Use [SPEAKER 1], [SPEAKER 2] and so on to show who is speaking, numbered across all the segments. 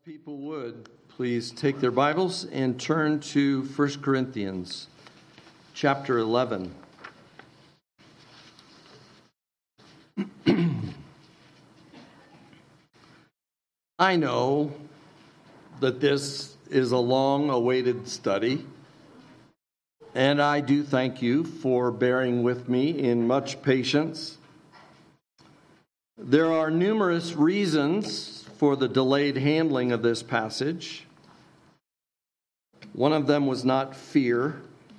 [SPEAKER 1] People would please take their Bibles and turn to 1 Corinthians chapter 11. I know that this is a long-awaited study, and I do thank you for bearing with me in much patience. There are numerous reasons for the delayed handling of this passage. One of them was not fear.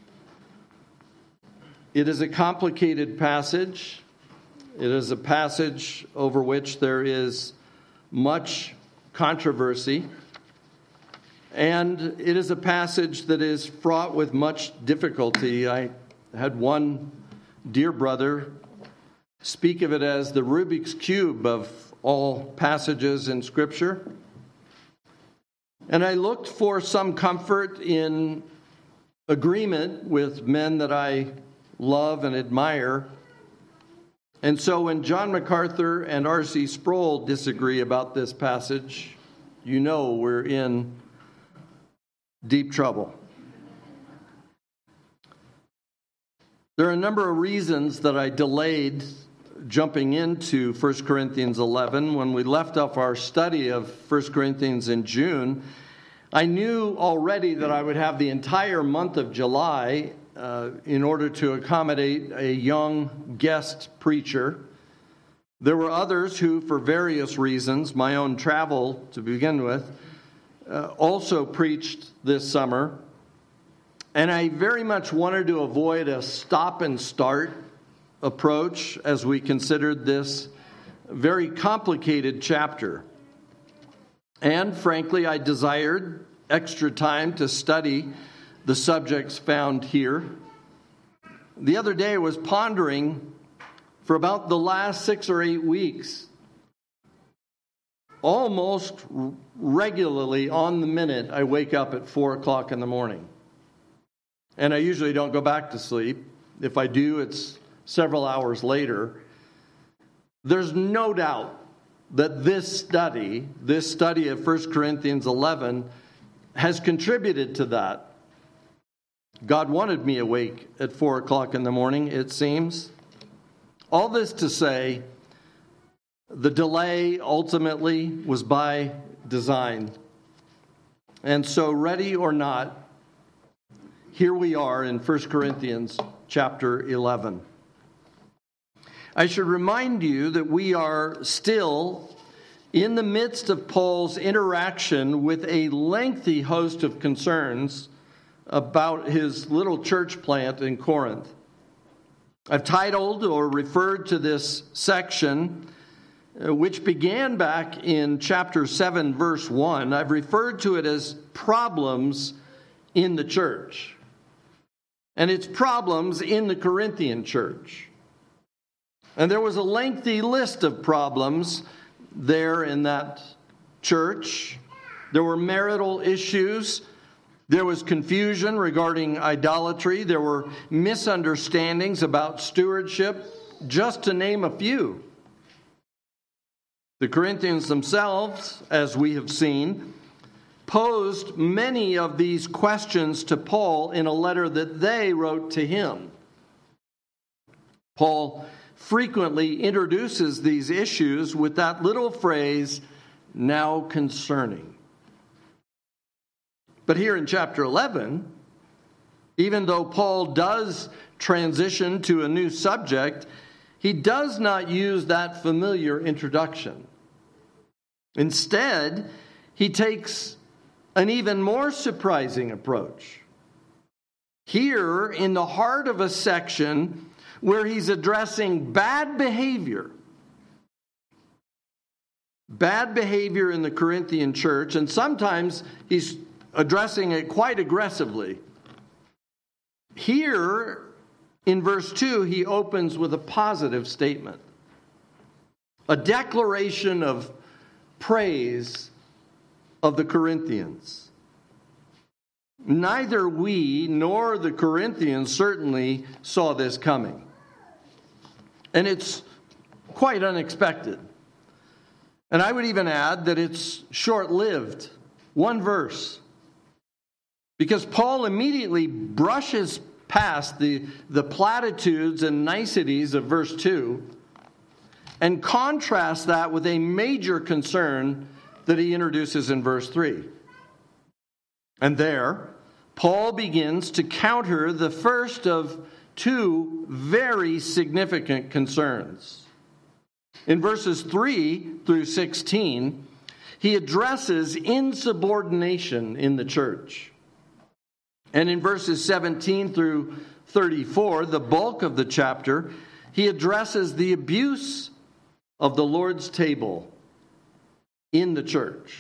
[SPEAKER 1] It is a complicated passage. It is a passage over which there is much controversy. And it is a passage that is fraught with much difficulty. I had one dear brother speak of it as the Rubik's Cube of all passages in Scripture. And I looked for some comfort in agreement with men that I love and admire. And so when John MacArthur and R.C. Sproul disagree about this passage, you know we're in deep trouble. There are a number of reasons that I delayed jumping into 1 Corinthians 11. When we left off our study of 1 Corinthians in June, I knew already that I would have the entire month of July in order to accommodate a young guest preacher. There were others who, for various reasons, my own travel to begin with, also preached this summer. And I very much wanted to avoid a stop and start approach as we considered this very complicated chapter. And frankly, I desired extra time to study the subjects found here. The other day I was pondering for about the last 6 or 8 weeks, almost regularly on the minute, I wake up at 4 o'clock in the morning. And I usually don't go back to sleep. If I do, it's several hours later. There's no doubt that this study of 1 Corinthians 11, has contributed to that. God wanted me awake at 4 o'clock in the morning, it seems. All this to say, the delay ultimately was by design. And so, ready or not, here we are in 1 Corinthians chapter 11. I should remind you that we are still in the midst of Paul's interaction with a lengthy host of concerns about his little church plant in Corinth. I've titled or referred to this section, which began back in chapter 7, verse 1. I've referred to it as problems in the church. And it's problems in the Corinthian church. And there was a lengthy list of problems there in that church. There were marital issues. There was confusion regarding idolatry. There were misunderstandings about stewardship, just to name a few. The Corinthians themselves, as we have seen, posed many of these questions to Paul in a letter that they wrote to him. Paul frequently introduces these issues with that little phrase, now concerning. But here in chapter 11, even though Paul does transition to a new subject, he does not use that familiar introduction. Instead, he takes an even more surprising approach. Here, in the heart of a section where he's addressing bad behavior in the Corinthian church, and sometimes he's addressing it quite aggressively. Here, in verse 2, he opens with a positive statement, a declaration of praise of the Corinthians. Neither we nor the Corinthians certainly saw this coming. And it's quite unexpected. And I would even add that it's short-lived One verse. Because Paul immediately brushes past the platitudes and niceties of verse 2 and contrasts that with a major concern that he introduces in verse 3. And there, Paul begins to counter the first of two very significant concerns. In verses 3 through 16, he addresses insubordination in the church. And in verses 17 through 34, the bulk of the chapter, he addresses the abuse of the Lord's table in the church.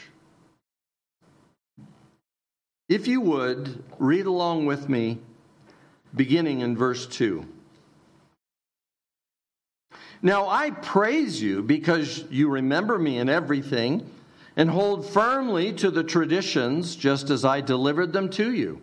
[SPEAKER 1] If you would, read along with me, beginning in verse 2. Now I praise you because you remember me in everything and hold firmly to the traditions just as I delivered them to you.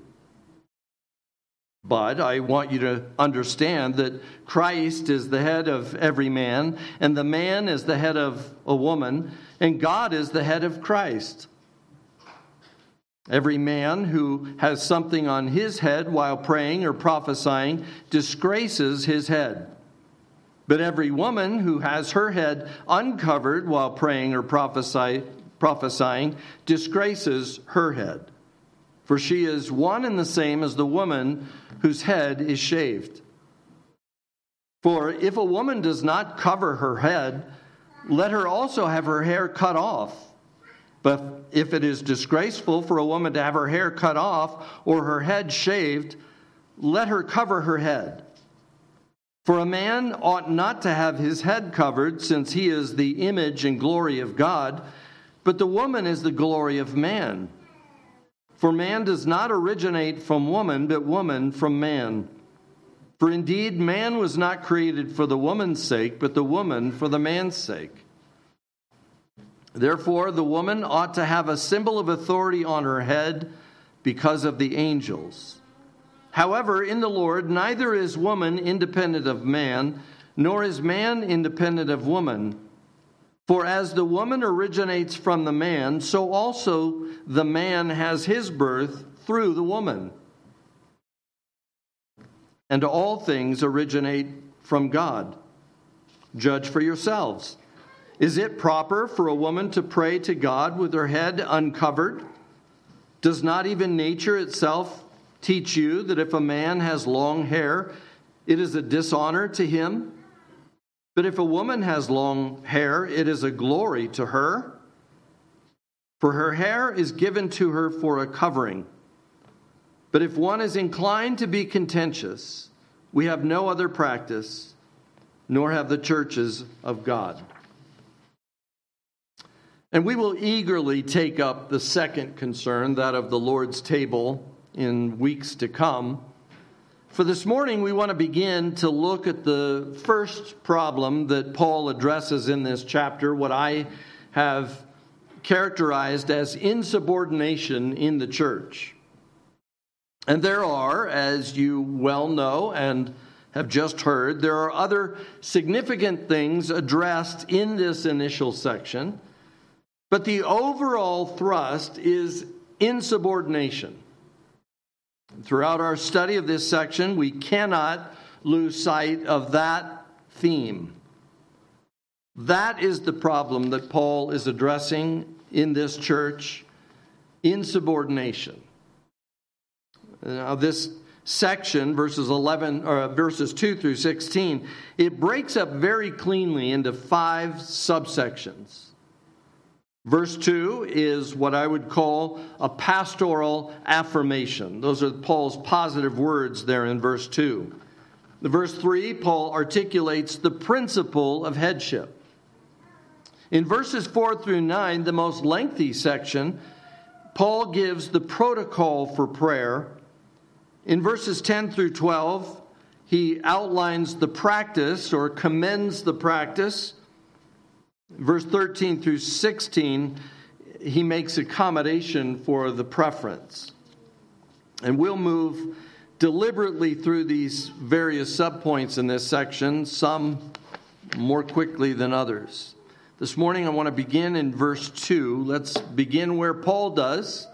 [SPEAKER 1] But I want you to understand that Christ is the head of every man, and the man is the head of a woman, and God is the head of Christ. Every man who has something on his head while praying or prophesying disgraces his head. But every woman who has her head uncovered while praying or prophesying disgraces her head. For she is one and the same as the woman whose head is shaved. For if a woman does not cover her head, let her also have her hair cut off. But if it is disgraceful for a woman to have her hair cut off or her head shaved, let her cover her head. For a man ought not to have his head covered, since he is the image and glory of God, but the woman is the glory of man. For man does not originate from woman, but woman from man. For indeed, man was not created for the woman's sake, but the woman for the man's sake. Therefore, the woman ought to have a symbol of authority on her head because of the angels. However, in the Lord, neither is woman independent of man, nor is man independent of woman. For as the woman originates from the man, so also the man has his birth through the woman. And all things originate from God. Judge for yourselves. Is it proper for a woman to pray to God with her head uncovered? Does not even nature itself teach you that if a man has long hair, it is a dishonor to him? But if a woman has long hair, it is a glory to her. For her hair is given to her for a covering. But if one is inclined to be contentious, we have no other practice, nor have the churches of God. And we will eagerly take up the second concern, that of the Lord's table, in weeks to come. For this morning, we want to begin to look at the first problem that Paul addresses in this chapter, what I have characterized as insubordination in the church. And there are, as you well know and have just heard, there are other significant things addressed in this initial section, but the overall thrust is insubordination. Throughout our study of this section, we cannot lose sight of that theme. That is the problem that Paul is addressing in this church, insubordination. Now, this section, verses 2 through 16, it breaks up very cleanly into 5 subsections. Verse 2 is what I would call a pastoral affirmation. Those are Paul's positive words there in verse 2. In verse 3, Paul articulates the principle of headship. In verses 4 through 9, the most lengthy section, Paul gives the protocol for prayer. In verses 10 through 12, he outlines the practice or commends the practice. Verse 13 through 16, he makes accommodation for the preference. And we'll move deliberately through these various subpoints in this section, some more quickly than others. This morning I want to begin in verse 2. Let's begin where Paul does.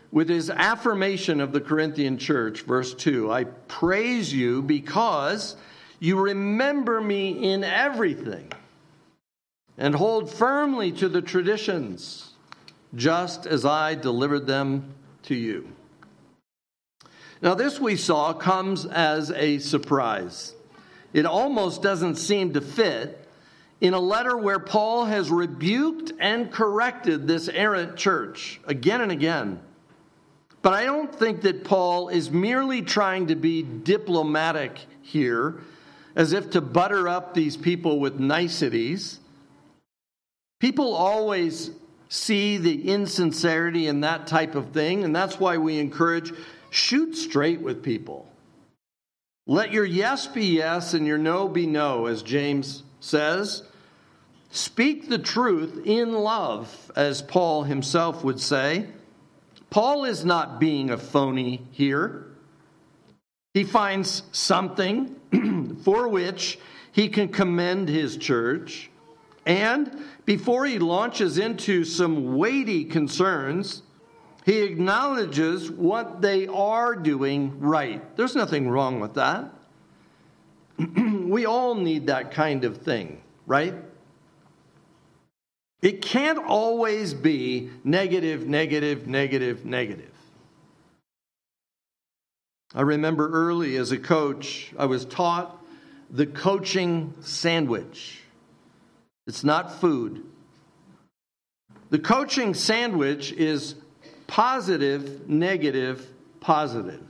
[SPEAKER 1] with his affirmation of the Corinthian church, verse 2. I praise you because you remember me in everything and hold firmly to the traditions, just as I delivered them to you. Now, this we saw comes as a surprise. It almost doesn't seem to fit in a letter where Paul has rebuked and corrected this errant church again and again. But I don't think that Paul is merely trying to be diplomatic here, as if to butter up these people with niceties. People always see the insincerity in that type of thing, and that's why we encourage, shoot straight with people. Let your yes be yes and your no be no, as James says. Speak the truth in love, as Paul himself would say. Paul is not being a phony here. He finds something for which he can commend his church. And before he launches into some weighty concerns, he acknowledges what they are doing right. There's nothing wrong with that. We all need that kind of thing, right? It can't always be negative, negative, negative, negative. I remember early as a coach, I was taught the coaching sandwich. It's not food. The coaching sandwich is positive, negative, positive.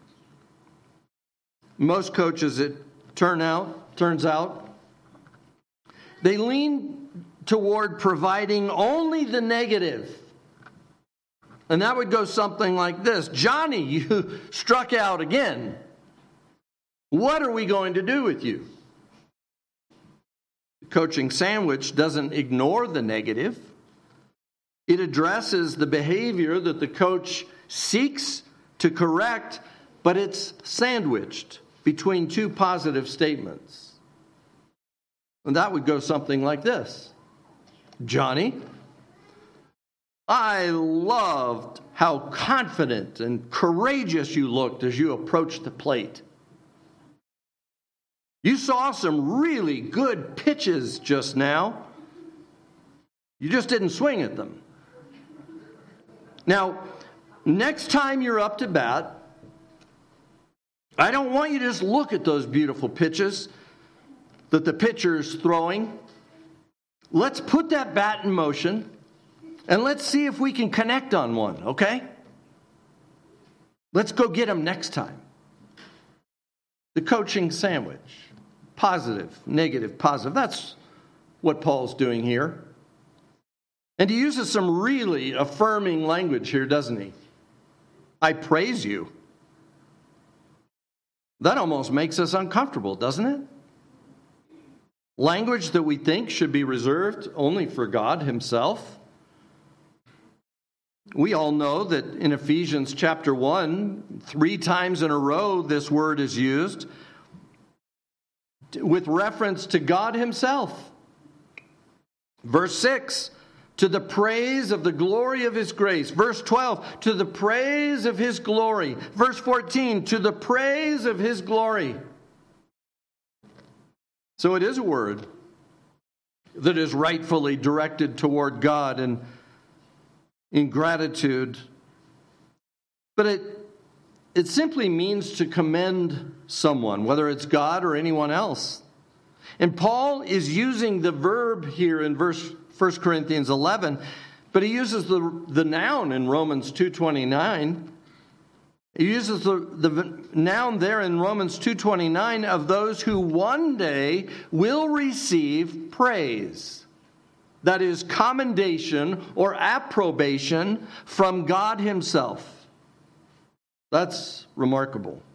[SPEAKER 1] Most coaches, it turns out, they lean toward providing only the negative. And that would go something like this. Johnny, you struck out again. What are we going to do with you? The coaching sandwich doesn't ignore the negative. It addresses the behavior that the coach seeks to correct, but it's sandwiched between two positive statements. And that would go something like this. Johnny, I loved how confident and courageous you looked as you approached the plate. You saw some really good pitches just now. You just didn't swing at them. Now, next time you're up to bat, I don't want you to just look at those beautiful pitches that the pitcher's throwing. Let's put that bat in motion, and let's see if we can connect on one, okay? Let's go get him next time. The coaching sandwich. Positive, negative, positive. That's what Paul's doing here. And he uses some really affirming language here, doesn't he? I praise you. That almost makes us uncomfortable, doesn't it? Language that we think should be reserved only for God himself. We all know that in Ephesians chapter 1, 3 times in a row this word is used with reference to God himself. Verse 6, to the praise of the glory of his grace. Verse 12, to the praise of his glory. Verse 14, to the praise of his glory. So it is a word that is rightfully directed toward God and in gratitude. But it simply means to commend someone, whether it's God or anyone else. And Paul is using the verb here in 1 Corinthians 11, but he uses the noun in Romans 2:29. He uses the noun there in Romans 2:29 of those who one day will receive praise. That is commendation or approbation from God himself. That's remarkable.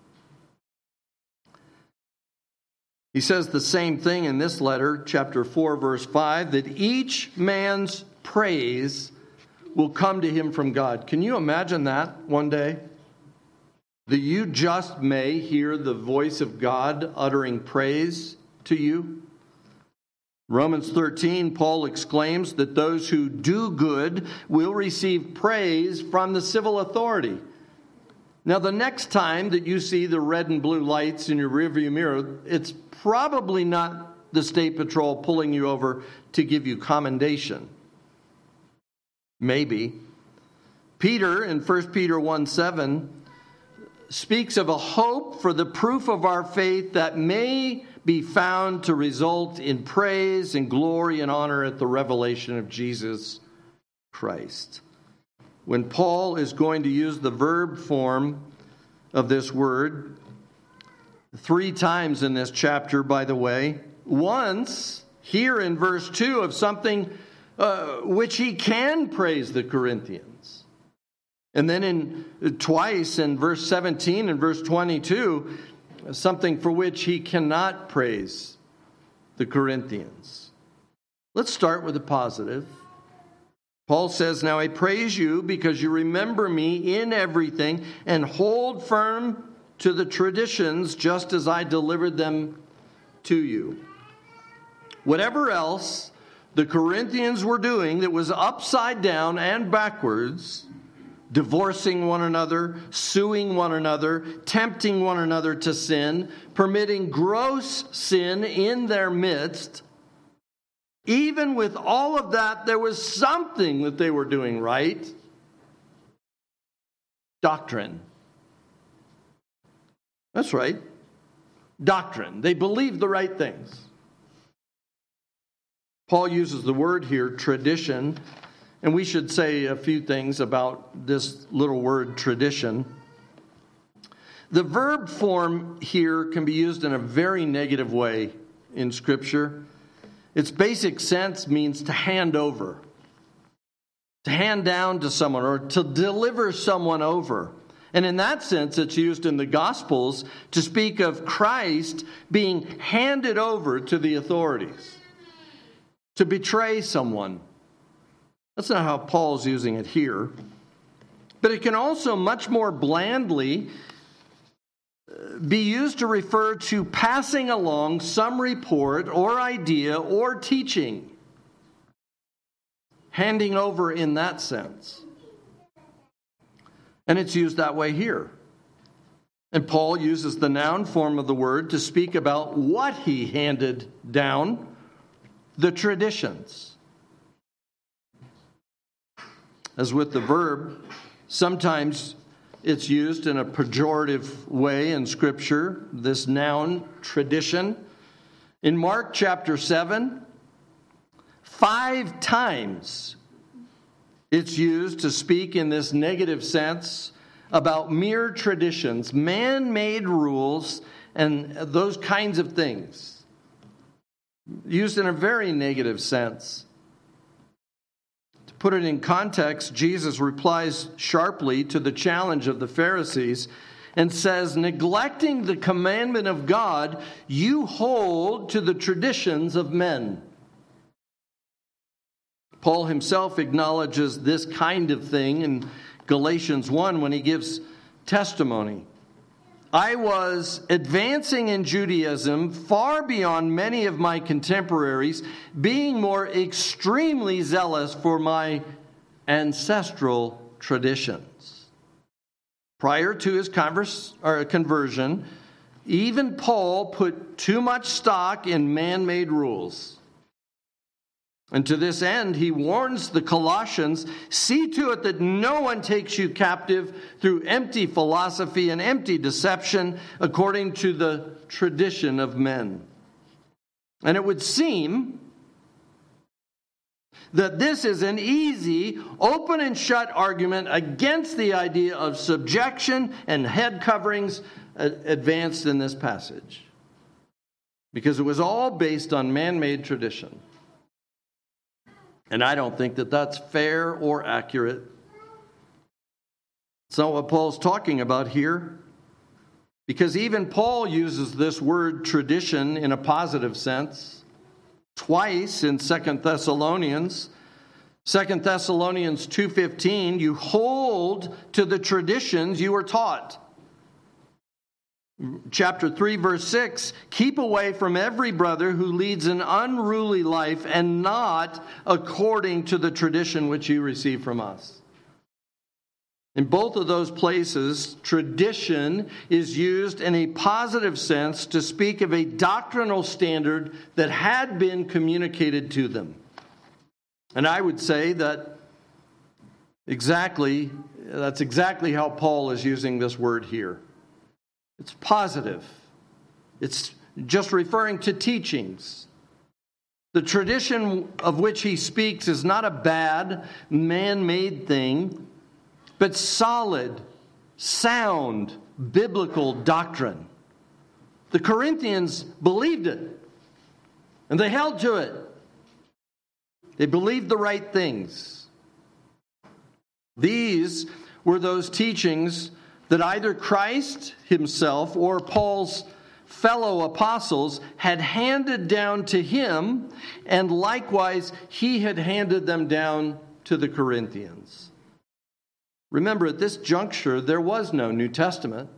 [SPEAKER 1] He says the same thing in this letter, chapter 4, verse 5, that each man's praise will come to him from God. Can you imagine that one day? That you just may hear the voice of God uttering praise to you? Romans 13, Paul exclaims that those who do good will receive praise from the civil authority. Now, the next time that you see the red and blue lights in your rearview mirror, it's probably not the State Patrol pulling you over to give you commendation. Maybe. Peter, in 1 Peter 1:7, speaks of a hope for the proof of our faith that may be found to result in praise and glory and honor at the revelation of Jesus Christ. When Paul is going to use the verb form of this word 3 times in this chapter, by the way, once here in verse 2 of something which he can praise the Corinthians. And then twice in verse 17 and verse 22, something for which he cannot praise the Corinthians. Let's start with the positive. Paul says, "Now I praise you because you remember me in everything and hold firm to the traditions just as I delivered them to you." Whatever else the Corinthians were doing that was upside down and backwards, divorcing one another, suing one another, tempting one another to sin, permitting gross sin in their midst, even with all of that, there was something that they were doing right. Doctrine. That's right. Doctrine. They believed the right things. Paul uses the word here, tradition, and we should say a few things about this little word, tradition. The verb form here can be used in a very negative way in Scripture. Its basic sense means to hand over, to hand down to someone, or to deliver someone over. And in that sense, it's used in the Gospels to speak of Christ being handed over to the authorities, to betray someone. That's not how Paul's using it here. But it can also much more blandly be used to refer to passing along some report or idea or teaching. Handing over in that sense. And it's used that way here. And Paul uses the noun form of the word to speak about what he handed down, the traditions. As with the verb, sometimes it's used in a pejorative way in Scripture, this noun, tradition. In Mark chapter 7, 5 times it's used to speak in this negative sense about mere traditions, man-made rules, and those kinds of things. Used in a very negative sense. To put it in context, Jesus replies sharply to the challenge of the Pharisees and says, neglecting the commandment of God, you hold to the traditions of men. Paul himself acknowledges this kind of thing in Galatians 1 when he gives testimony. I was advancing in Judaism far beyond many of my contemporaries, being more extremely zealous for my ancestral traditions. Prior to his conversion, even Paul put too much stock in man-made rules. And to this end, he warns the Colossians, see to it that no one takes you captive through empty philosophy and empty deception according to the tradition of men. And it would seem that this is an easy, open and shut argument against the idea of subjection and head coverings advanced in this passage. Because it was all based on man-made tradition. And I don't think that that's fair or accurate. It's not what Paul's talking about here. Because even Paul uses this word tradition in a positive sense. Twice in 2 Thessalonians. 2 Thessalonians 2:15, you hold to the traditions you were taught. Chapter 3, verse 6, keep away from every brother who leads an unruly life and not according to the tradition which you receive from us. In both of those places, tradition is used in a positive sense to speak of a doctrinal standard that had been communicated to them. And I would say that that's exactly how Paul is using this word here. It's positive. It's just referring to teachings. The tradition of which he speaks is not a bad, man-made thing, but solid, sound, biblical doctrine. The Corinthians believed it, and they held to it. They believed the right things. These were those teachings that either Christ himself or Paul's fellow apostles had handed down to him, and likewise he had handed them down to the Corinthians. Remember, at this juncture, there was no New Testament.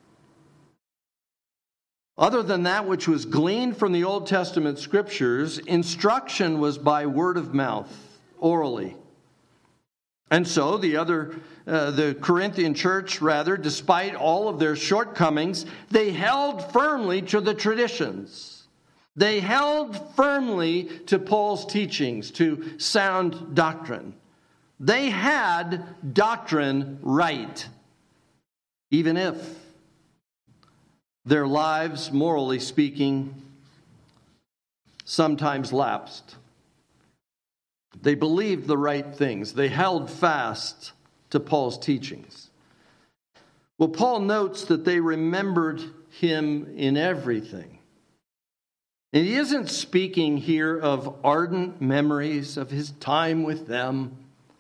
[SPEAKER 1] Other than that which was gleaned from the Old Testament scriptures, instruction was by word of mouth, orally. And so the Corinthian church, despite all of their shortcomings, they held firmly to the traditions. They held firmly to Paul's teachings, to sound doctrine. They had doctrine right, even if their lives, morally speaking, sometimes lapsed. They believed the right things. They held fast to Paul's teachings. Well, Paul notes that they remembered him in everything. And he isn't speaking here of ardent memories of his time with them,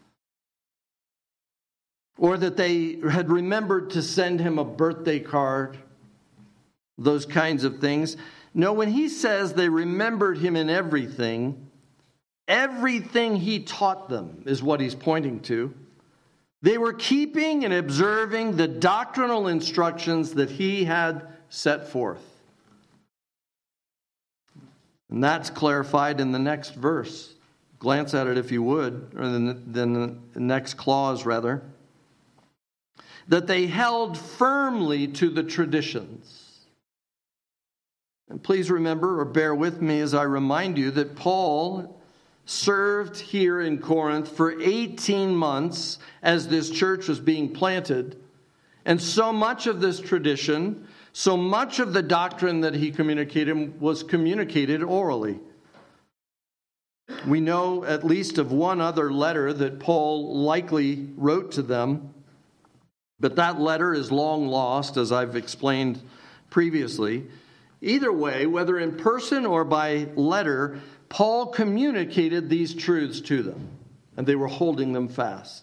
[SPEAKER 1] or that they had remembered to send him a birthday card, those kinds of things. No, when he says they remembered him in everything he taught them is what he's pointing to. They were keeping and observing the doctrinal instructions that he had set forth. And that's clarified in the next verse. Glance at it if you would, or the next clause rather. That they held firmly to the traditions. And please remember or bear with me as I remind you that Paul served here in Corinth for 18 months as this church was being planted. And so much of this tradition, so much of the doctrine that he communicated was communicated orally. We know at least of one other letter that Paul likely wrote to them, but that letter is long lost, as I've explained previously. Either way, whether in person or by letter, Paul communicated these truths to them, and they were holding them fast.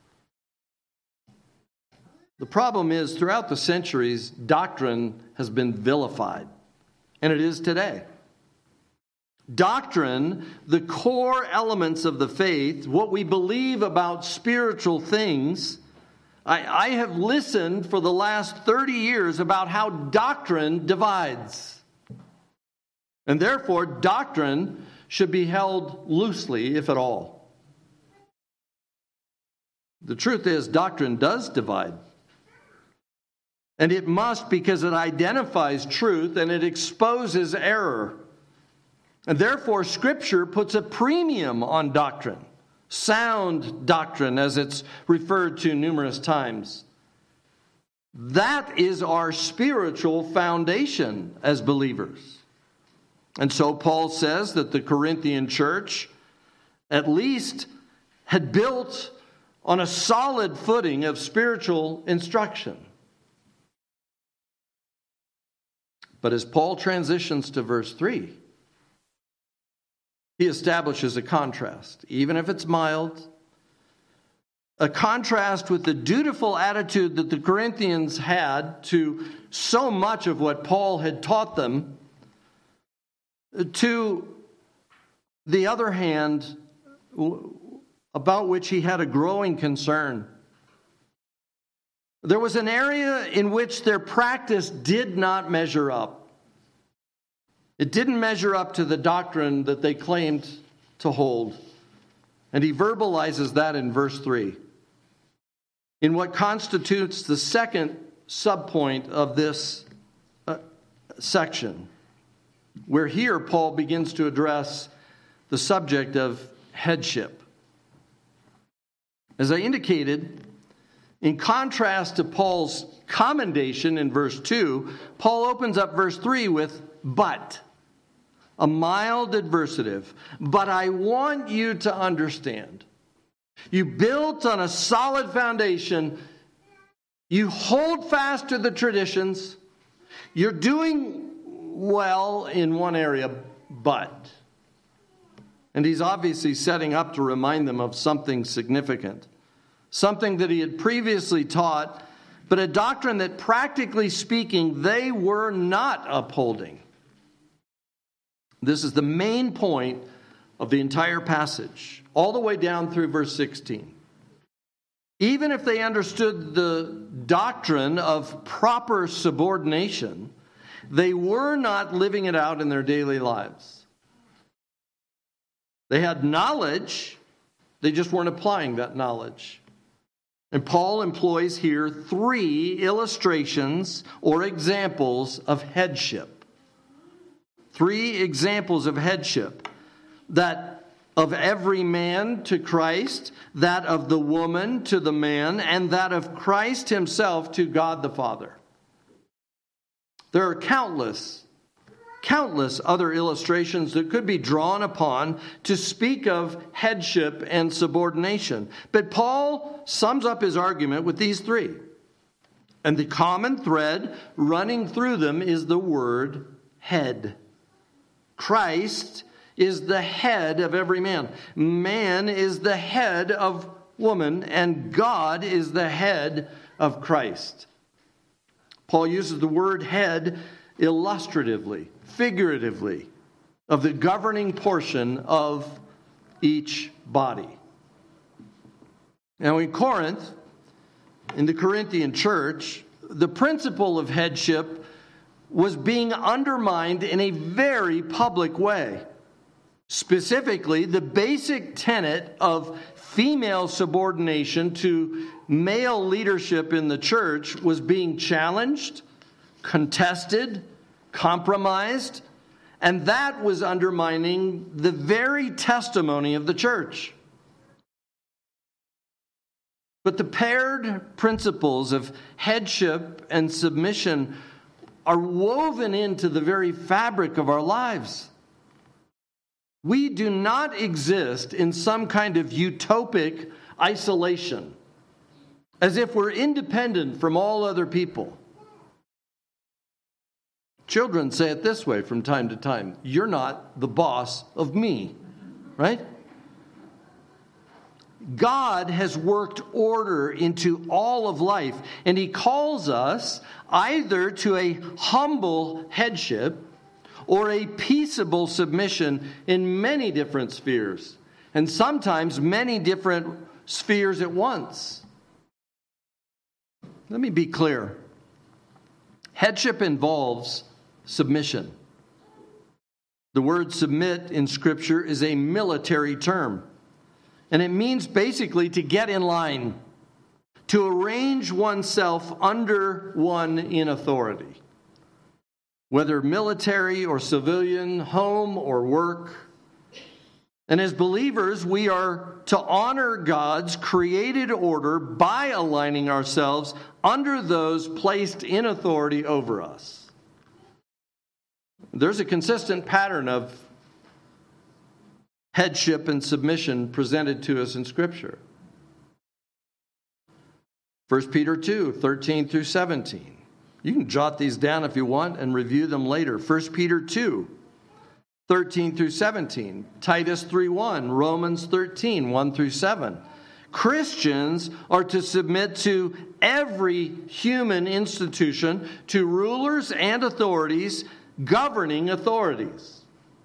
[SPEAKER 1] The problem is, throughout the centuries, doctrine has been vilified, and it is today. Doctrine, the core elements of the faith, what we believe about spiritual things. I have listened for the last 30 years about how doctrine divides. And therefore, doctrine should be held loosely, if at all. The truth is, doctrine does divide. And it must, because it identifies truth and it exposes error. And therefore, Scripture puts a premium on doctrine. Sound doctrine, as it's referred to numerous times. That is our spiritual foundation as believers. And so Paul says that the Corinthian church at least had built on a solid footing of spiritual instruction. But as Paul transitions to verse 3, he establishes a contrast, even if it's mild, a contrast with the dutiful attitude that the Corinthians had to so much of what Paul had taught them, to the other hand, about which he had a growing concern. There was an area in which their practice did not measure up. It didn't measure up to the doctrine that they claimed to hold. And he verbalizes that in verse 3. In what constitutes the second subpoint of this section, where here Paul begins to address the subject of headship. As I indicated, in contrast to Paul's commendation in verse 2, Paul opens up verse 3 with but, a mild adversative. But I want you to understand, you built on a solid foundation, you hold fast to the traditions, you're doing well in one area, but. And he's obviously setting up to remind them of something significant. Something that he had previously taught, but a doctrine that practically speaking they were not upholding. This is the main point of the entire passage, all the way down through verse 16. Even if they understood the doctrine of proper subordination, they were not living it out in their daily lives. They had knowledge, they just weren't applying that knowledge. And Paul employs here 3 illustrations or examples of headship. 3 examples of headship. That of every man to Christ, that of the woman to the man, and that of Christ himself to God the Father. There are countless other illustrations that could be drawn upon to speak of headship and subordination. But Paul sums up his argument with these 3. And the common thread running through them is the word head. Christ is the head of every man. Man is the head of woman, and God is the head of Christ. Paul uses the word head illustratively, figuratively, of the governing portion of each body. Now in Corinth, in the Corinthian church, the principle of headship was being undermined in a very public way. Specifically, the basic tenet of female subordination to male leadership in the church was being challenged, contested, compromised, and that was undermining the very testimony of the church. But the paired principles of headship and submission are woven into the very fabric of our lives. We do not exist in some kind of utopic isolation, as if we're independent from all other people. Children say it this way from time to time: you're not the boss of me, right? God has worked order into all of life, and He calls us either to a humble headship or a peaceable submission in many different spheres, and sometimes many different spheres at once. Let me be clear. Headship involves submission. The word submit in Scripture is a military term, and it means basically to get in line, to arrange oneself under one in authority. Whether military or civilian, home or work. And as believers, we are to honor God's created order by aligning ourselves under those placed in authority over us. There's a consistent pattern of headship and submission presented to us in Scripture. 1 Peter 2, 13 through 17. You can jot these down if you want and review them later. 1 Peter 2, 13 through 17. Titus 3:1. Romans 13, 1 through 7. Christians are to submit to every human institution, to rulers and authorities, governing authorities.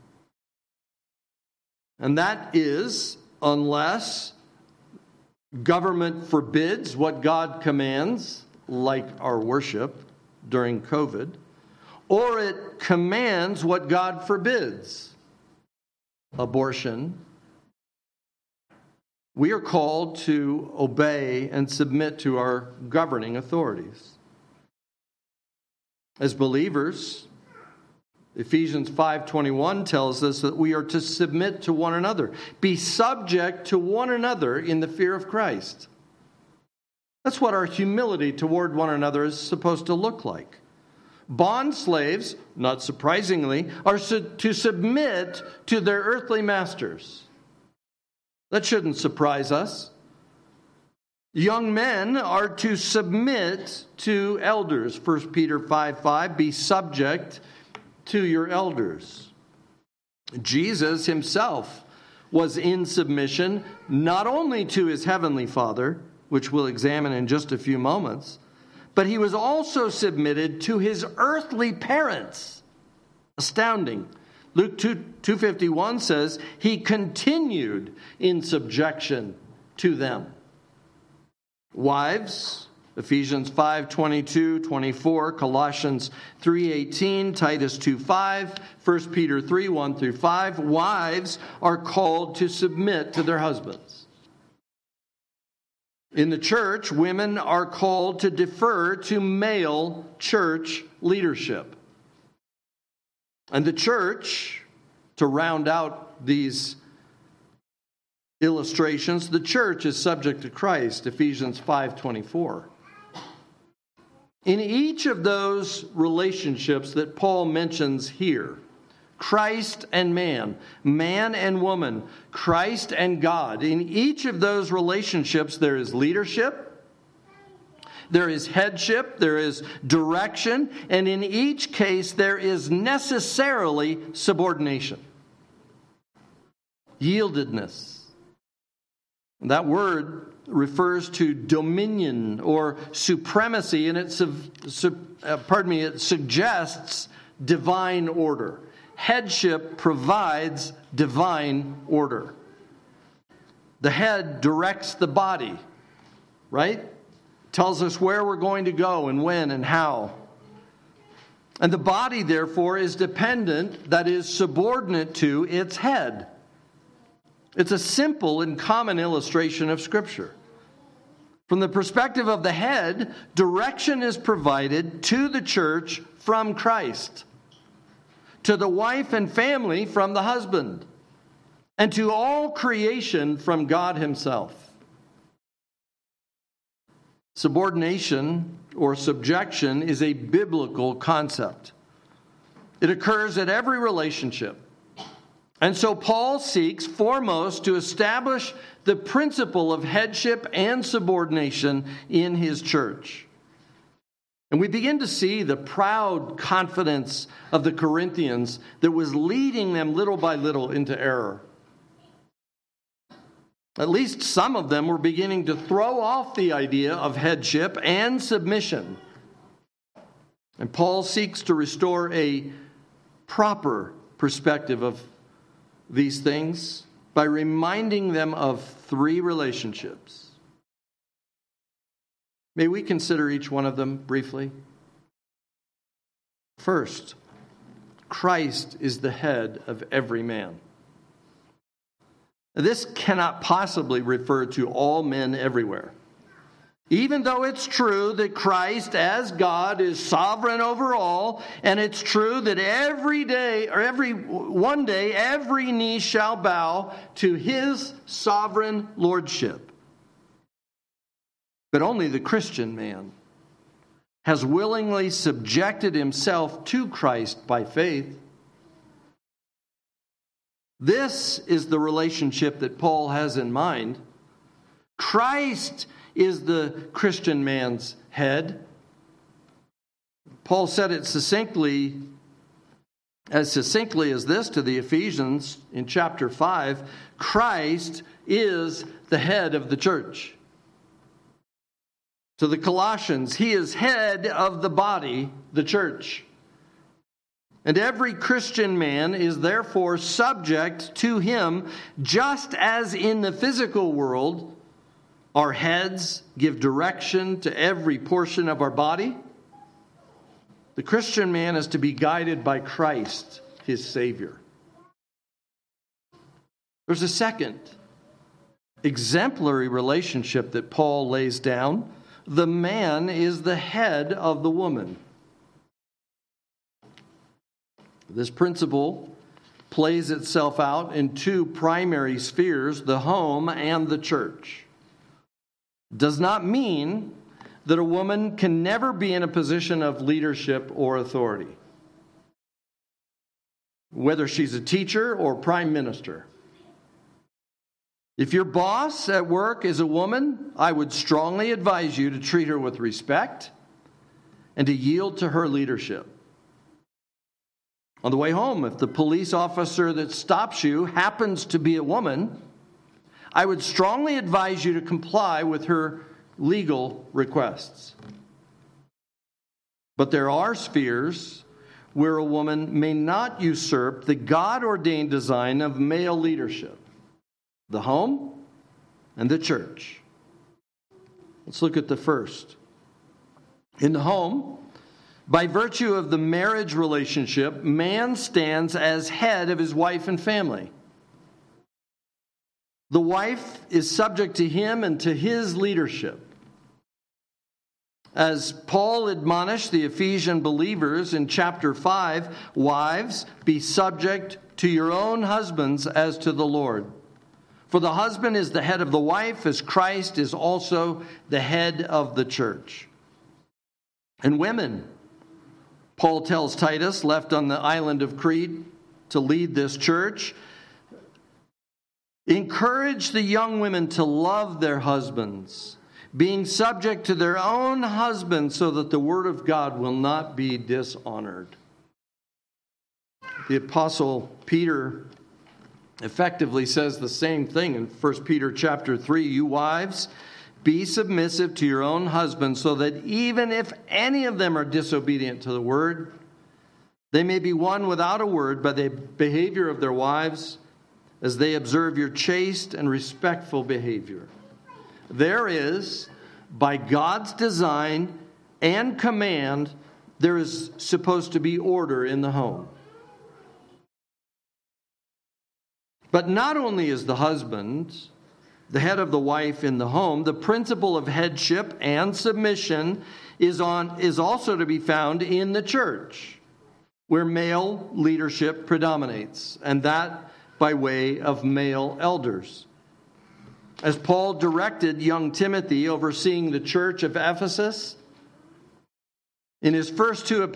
[SPEAKER 1] And that is, unless government forbids what God commands, like our worship during COVID, or it commands what God forbids, abortion. We are called to obey and submit to our governing authorities. As believers, Ephesians 5:21 tells us that we are to submit to one another. Be subject to one another in the fear of Christ. That's what our humility toward one another is supposed to look like. Bond slaves, not surprisingly, are to submit to their earthly masters. That shouldn't surprise us. Young men are to submit to elders. 1 Peter 5:5, be subject to your elders. Jesus himself was in submission not only to his heavenly Father, which we'll examine in just a few moments, but he was also submitted to his earthly parents. Astounding. Luke 2:51 says he continued in subjection to them. Wives, Ephesians 5:22-24, Colossians 3:18, Titus 2:5, 1 Peter 3:1-5. Wives are called to submit to their husbands. In the church, women are called to defer to male church leadership. And the church, to round out these illustrations, the church is subject to Christ, Ephesians 5:24. In each of those relationships that Paul mentions here, Christ and man, man and woman, Christ and God, in each of those relationships there is leadership, there is headship, there is direction, and in each case there is necessarily subordination. Yieldedness. That word refers to dominion or supremacy, and it suggests divine order. Headship provides divine order. The head directs the body, right? Tells us where we're going to go and when and how. And the body, therefore, is dependent, that is, subordinate to its head. It's a simple and common illustration of Scripture. From the perspective of the head, direction is provided to the church from Christ, to the wife and family from the husband, and to all creation from God himself. Subordination or subjection is a biblical concept. It occurs at every relationship. And so Paul seeks foremost to establish the principle of headship and subordination in his church. And we begin to see the proud confidence of the Corinthians that was leading them little by little into error. At least some of them were beginning to throw off the idea of headship and submission. And Paul seeks to restore a proper perspective of these things by reminding them of three relationships. May we consider each one of them briefly? First, Christ is the head of every man. This cannot possibly refer to all men everywhere. Even though it's true that Christ as God is sovereign over all, and it's true that one day every knee shall bow to his sovereign lordship. But only the Christian man has willingly subjected himself to Christ by faith. This is the relationship that Paul has in mind. Christ is the Christian man's head. Paul said it succinctly as this to the Ephesians in chapter 5. Christ is the head of the church. To the Colossians, he is head of the body, the church. And every Christian man is therefore subject to him, just as in the physical world, Our heads give direction to every portion of our body. The Christian man is to be guided by Christ, his Savior. There's a second exemplary relationship that Paul lays down. The man is the head of the woman. This principle plays itself out in two primary spheres, the home and the church. Does not mean that a woman can never be in a position of leadership or authority, whether she's a teacher or prime minister. If your boss at work is a woman, I would strongly advise you to treat her with respect and to yield to her leadership. On the way home, if the police officer that stops you happens to be a woman, I would strongly advise you to comply with her legal requests. But there are spheres where a woman may not usurp the God-ordained design of male leadership: the home and the church. Let's look at the first. In the home, by virtue of the marriage relationship, man stands as head of his wife and family. The wife is subject to him and to his leadership. As Paul admonished the Ephesian believers in chapter 5, wives, be subject to your own husbands as to the Lord. For the husband is the head of the wife, as Christ is also the head of the church. And women, Paul tells Titus, left on the island of Crete to lead this church, encourage the young women to love their husbands, being subject to their own husbands, so that the word of God will not be dishonored. The Apostle Peter effectively says the same thing in 1 Peter chapter 3. You wives, be submissive to your own husbands, so that even if any of them are disobedient to the word, they may be won without a word by the behavior of their wives, as they observe your chaste and respectful behavior. There is, by God's design and command, there is supposed to be order in the home. But not only is the husband the head of the wife in the home, the principle of headship and submission is also to be found in the church, where male leadership predominates, and that by way of male elders. As Paul directed young Timothy overseeing the church of Ephesus, in his first of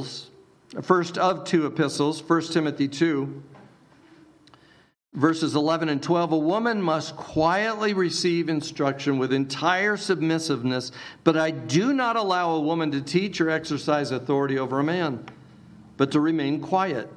[SPEAKER 1] two epistles, 1 Timothy 2, verses 11 and 12, a woman must quietly receive instruction with entire submissiveness, but I do not allow a woman to teach or exercise authority over a man, but to remain quiet.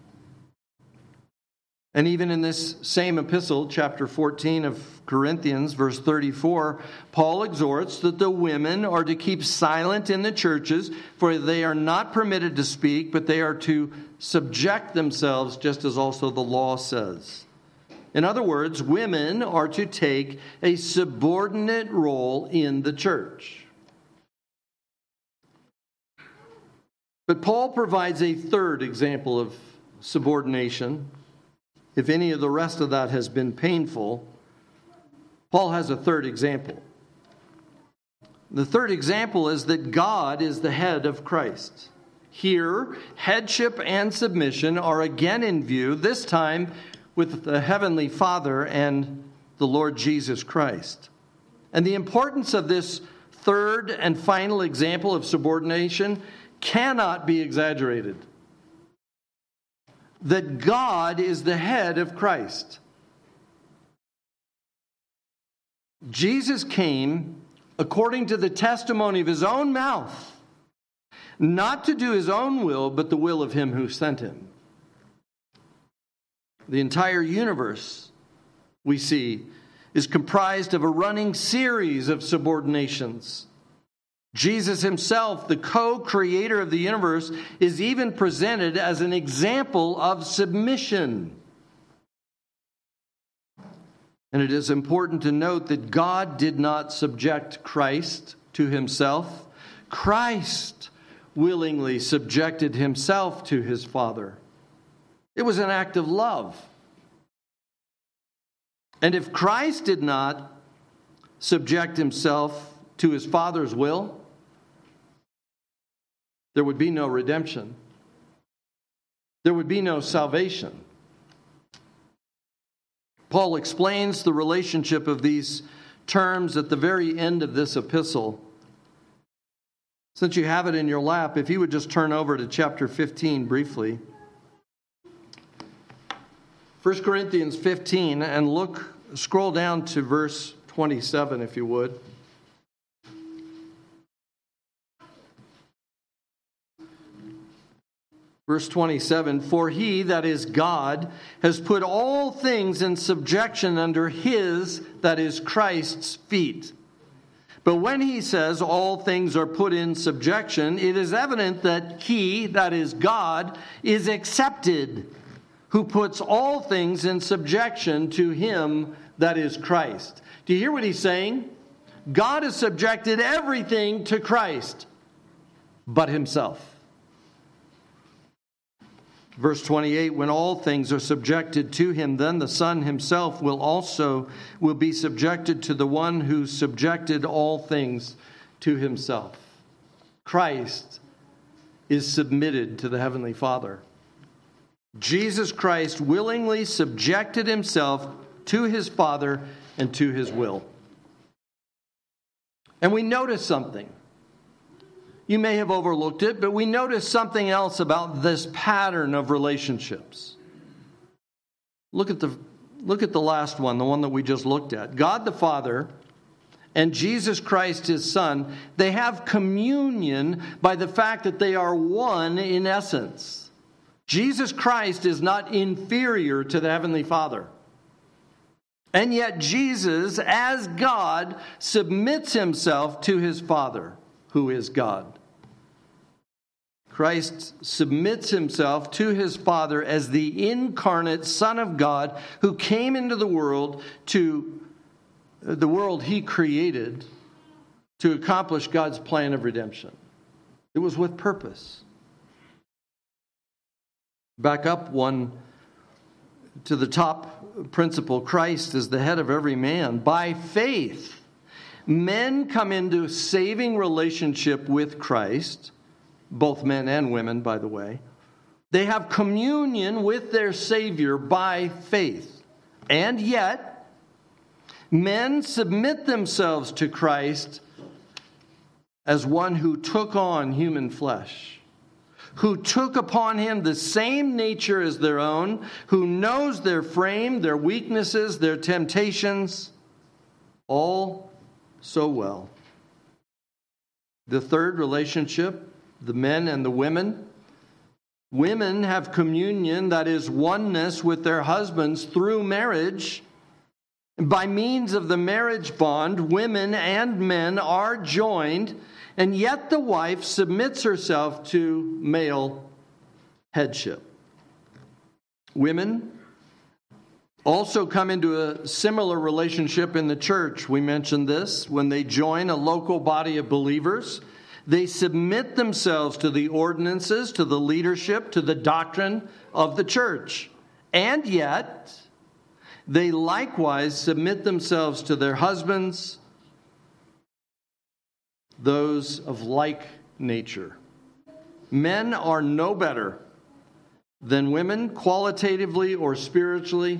[SPEAKER 1] And even in this same epistle, chapter 14 of Corinthians, verse 34, Paul exhorts that the women are to keep silent in the churches, for they are not permitted to speak, but they are to subject themselves, just as also the law says. In other words, women are to take a subordinate role in the church. But Paul provides a third example of subordination. If any of the rest of that has been painful, Paul has a third example. The third example is that God is the head of Christ. Here, headship and submission are again in view, this time with the Heavenly Father and the Lord Jesus Christ. And the importance of this third and final example of subordination cannot be exaggerated. That God is the head of Christ. Jesus came according to the testimony of his own mouth, not to do his own will, but the will of him who sent him. The entire universe, we see, is comprised of a running series of subordinations. Jesus himself, the co-creator of the universe, is even presented as an example of submission. And it is important to note that God did not subject Christ to himself. Christ willingly subjected himself to his Father. It was an act of love. And if Christ did not subject himself to his Father's will, there would be no redemption. There would be no salvation. Paul explains the relationship of these terms at the very end of this epistle. Since you have it in your lap, if you would just turn over to chapter 15 briefly. 1 Corinthians 15, and scroll down to verse 27 if you would. Verse 27, for he, that is God, has put all things in subjection under his, that is Christ's, feet. But when he says all things are put in subjection, it is evident that he, that is God, is accepted, who puts all things in subjection to him, that is Christ. Do you hear what he's saying? God has subjected everything to Christ, but himself. Verse 28, when all things are subjected to him, then the Son himself will be subjected to the one who subjected all things to himself. Christ is submitted to the Heavenly Father. Jesus Christ willingly subjected himself to his Father and to his will. And we notice something. You may have overlooked it, but we notice something else about this pattern of relationships. Look at the last one, the one that we just looked at. God the Father and Jesus Christ his Son, they have communion by the fact that they are one in essence. Jesus Christ is not inferior to the Heavenly Father. And yet Jesus, as God, submits himself to his Father, who is God. Christ submits himself to his Father as the incarnate Son of God who came into the world he created to accomplish God's plan of redemption. It was with purpose. Back up one to the top principle. Christ is the head of every man. By faith, men come into saving relationship with Christ, both men and women, by the way. They have communion with their Savior by faith. And yet, men submit themselves to Christ as one who took on human flesh, who took upon him the same nature as their own, who knows their frame, their weaknesses, their temptations, all so well. The third relationship, the men and the women. Women have communion, that is oneness with their husbands through marriage. By means of the marriage bond, women and men are joined, and yet the wife submits herself to male headship. Women also come into a similar relationship in the church. We mentioned this. When they join a local body of believers, they submit themselves to the ordinances, to the leadership, to the doctrine of the church. And yet, they likewise submit themselves to their husbands, those of like nature. Men are no better than women, qualitatively or spiritually.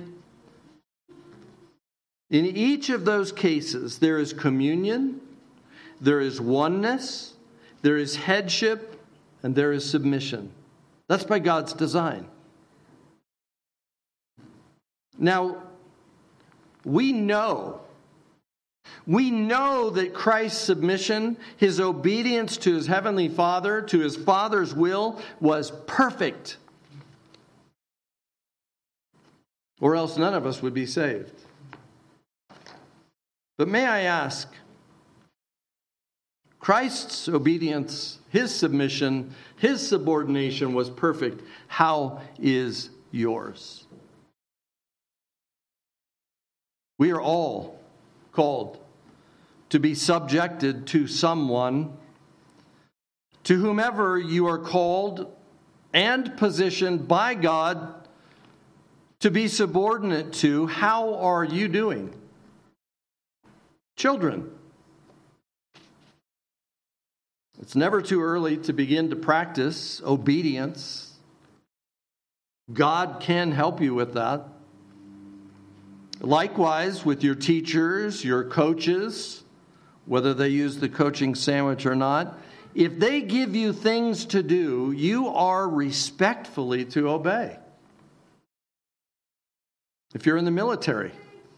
[SPEAKER 1] In each of those cases, there is communion, there is oneness, there is headship, and there is submission. That's by God's design. Now, we know that Christ's submission, his obedience to his heavenly Father, to his Father's will, was perfect. Or else none of us would be saved. But may I ask, Christ's obedience, his submission, his subordination was perfect. How is yours? We are all called to be subjected to someone. To whomever you are called and positioned by God to be subordinate to, how are you doing? Children. It's never too early to begin to practice obedience. God can help you with that. Likewise, with your teachers, your coaches, whether they use the coaching sandwich or not, if they give you things to do, you are respectfully to obey. If you're in the military,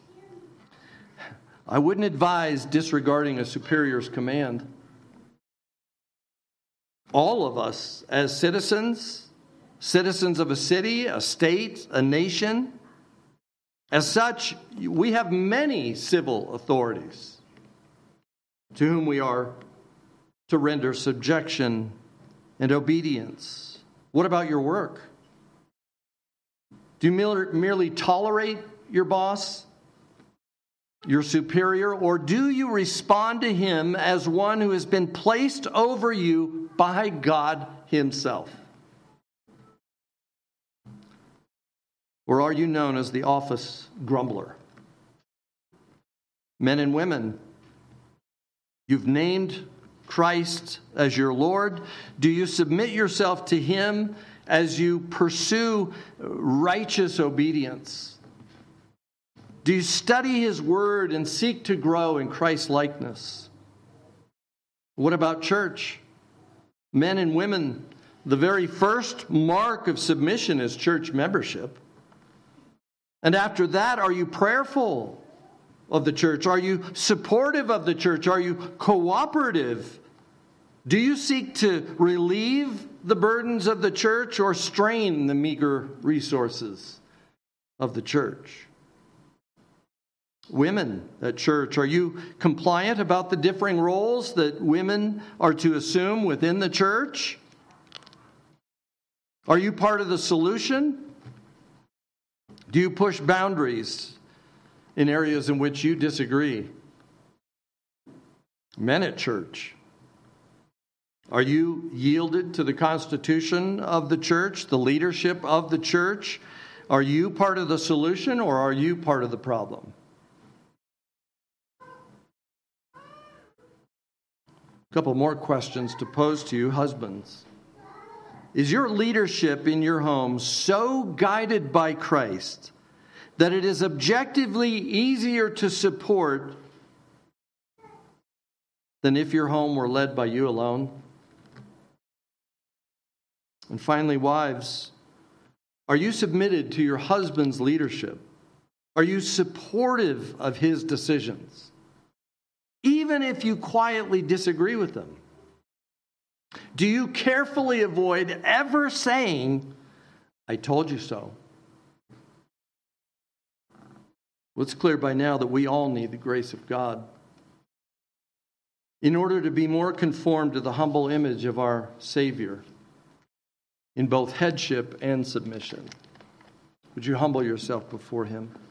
[SPEAKER 1] I wouldn't advise disregarding a superior's command. All of us, as citizens of a city, a state, a nation, as such, we have many civil authorities to whom we are to render subjection and obedience. What about your work? Do you merely tolerate your boss, your superior, or do you respond to him as one who has been placed over you by God himself? Or are you known as the office grumbler? Men and women, you've named Christ as your Lord. Do you submit yourself to him as you pursue righteous obedience? Do you study his word and seek to grow in Christ's likeness? What about church? Men and women, the very first mark of submission is church membership. And after that, are you prayerful of the church? Are you supportive of the church? Are you cooperative? Do you seek to relieve the burdens of the church or strain the meager resources of the church? Women at church, are you compliant about the differing roles that women are to assume within the church? Are you part of the solution? Do you push boundaries in areas in which you disagree? Men at church, are you yielded to the constitution of the church, the leadership of the church? Are you part of the solution or are you part of the problem? A couple more questions to pose to you, husbands. Is your leadership in your home so guided by Christ that it is objectively easier to support than if your home were led by you alone? And finally, wives, are you submitted to your husband's leadership? Are you supportive of his decisions, even if you quietly disagree with them? Do you carefully avoid ever saying, "I told you so"? Well, it's clear by now that we all need the grace of God in order to be more conformed to the humble image of our Savior in both headship and submission. Would you humble yourself before him?